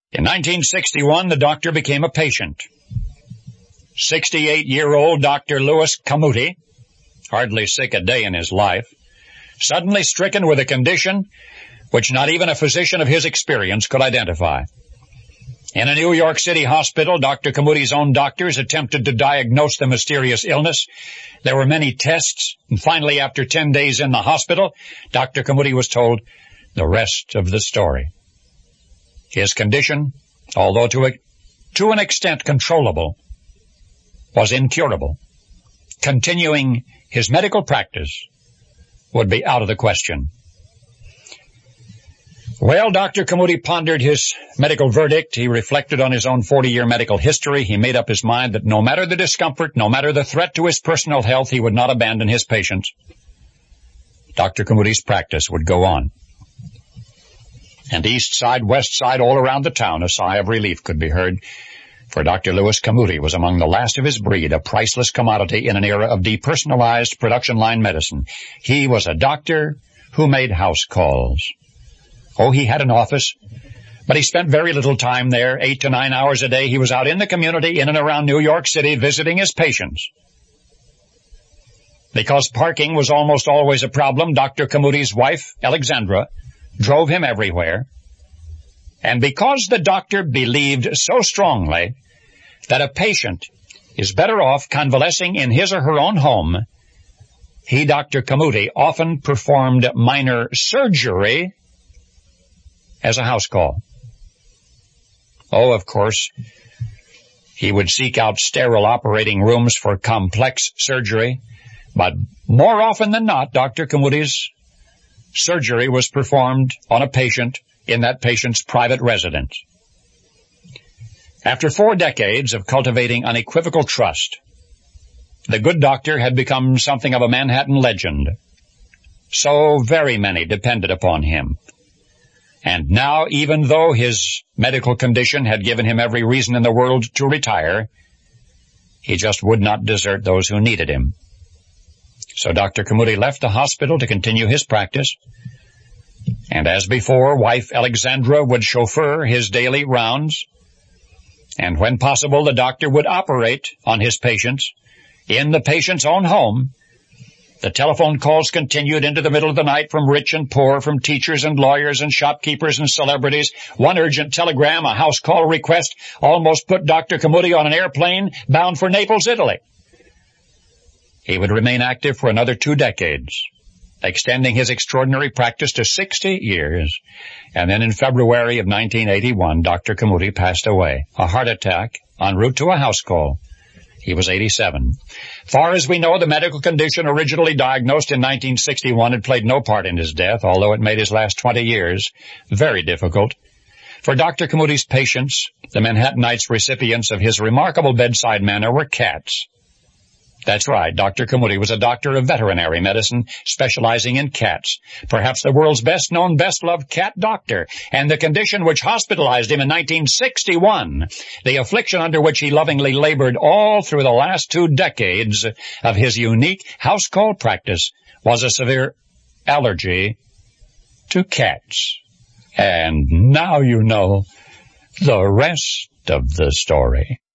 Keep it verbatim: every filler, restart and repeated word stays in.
In nineteen sixty-one, the doctor became a patient. sixty-eight-year-old Doctor Louis Camuti, hardly sick a day in his life, suddenly stricken with a condition which not even a physician of his experience could identify. In a New York City hospital, Doctor Camuti's own doctors attempted to diagnose the mysterious illness. There were many tests, and finally, after ten days in the hospital, Doctor Camuti was told the rest of the story. His condition, although to a, to an extent controllable, was incurable. Continuing his medical practice would be out of the question. Well, Doctor Camuti pondered his medical verdict. He reflected on his own forty-year medical history. He made up his mind that no matter the discomfort, no matter the threat to his personal health, he would not abandon his patients. Doctor Camuti's practice would go on. And east side, west side, all around the town, a sigh of relief could be heard, for Doctor Louis Camuti was among the last of his breed, a priceless commodity in an era of depersonalized production line medicine. He was a doctor who made house calls. Oh, he had an office, but he spent very little time there. Eight to nine hours a day he was out in the community, in and around New York City, visiting his patients. Because parking was almost always a problem, Doctor Camuti's wife, Alexandra, drove him everywhere. And because the doctor believed so strongly that a patient is better off convalescing in his or her own home, he, Doctor Camuti, often performed minor surgery as a house call. Oh, of course, he would seek out sterile operating rooms for complex surgery, but more often than not, Doctor Camuti's surgery was performed on a patient in that patient's private residence. After four decades of cultivating unequivocal trust, the good doctor had become something of a Manhattan legend. So very many depended upon him. And now, even though his medical condition had given him every reason in the world to retire, he just would not desert those who needed him. So Doctor Camuti left the hospital to continue his practice, and as before, wife Alexandra would chauffeur his daily rounds, and when possible, the doctor would operate on his patients in the patient's own home. The telephone calls continued into the middle of the night from rich and poor, from teachers and lawyers and shopkeepers and celebrities. One urgent telegram, a house call request, almost put Doctor Camuti on an airplane bound for Naples, Italy. He would remain active for another two decades, extending his extraordinary practice to sixty years. And then in February of nineteen eighty-one, Doctor Camuti passed away, a heart attack en route to a house call. He was eighty-seven. Far as we know, the medical condition originally diagnosed in nineteen sixty-one had played no part in his death, although it made his last twenty years very difficult. For Doctor Camuti's patients, the Manhattanites recipients of his remarkable bedside manner, were cats. That's right, Doctor Camuti was a doctor of veterinary medicine, specializing in cats, perhaps the world's best-known, best-loved cat doctor, and the condition which hospitalized him in nineteen sixty-one, the affliction under which he lovingly labored all through the last two decades of his unique house call practice, was a severe allergy to cats. And now you know the rest of the story.